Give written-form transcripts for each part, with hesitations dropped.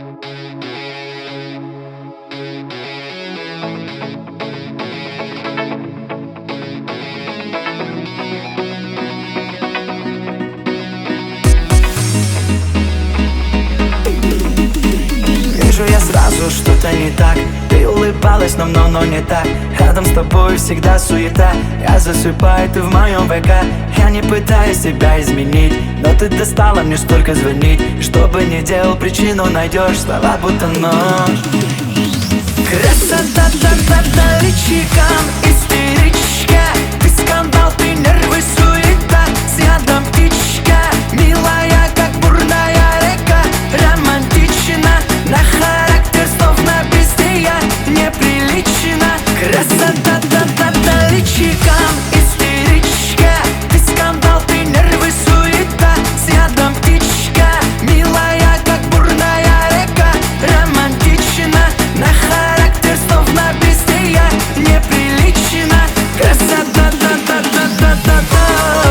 Вижу я сразу, что-то не так. Ты улыбалась, но не так. Рядом с тобой всегда суета. Я засыпаю, ты в моем ВК. Я не пытаюсь тебя изменить, но ты достала мне столько звонить. И что бы ни делал, причину найдешь. Слова будто нож. Красота, та-та-та, личиком истеричка. Ты скандал, ты нервы, суета. С ядом птичка, милая, как бурная река. Романтична, на характер словно бестия. Неприлично. Красота, та-та-та, личиком истеричка. Ты скандал, ты нервы, суета. С ядом птичка, милая, как бурная река. Романтична, на характер словно бестия. Неприлично. Красота, та-та-та-та-та-та.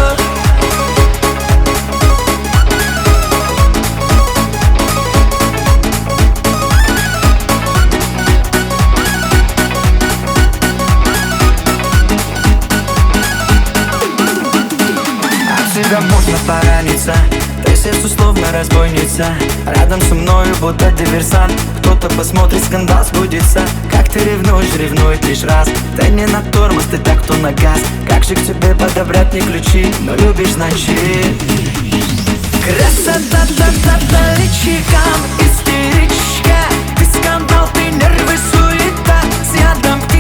Тебя можно пораниться. Ты сердцу словно разбойница. Рядом со мною будто диверсант. Кто-то посмотрит, скандал сбудется. Как ты ревнуешь, ревнует лишь раз. Ты не на тормоз, ты так кто на газ. Как же к тебе подобрать не ключи, но любишь значит. Красота, та-та-та, личиком истеричка. Ты скандал, ты нервы, суета. С ядом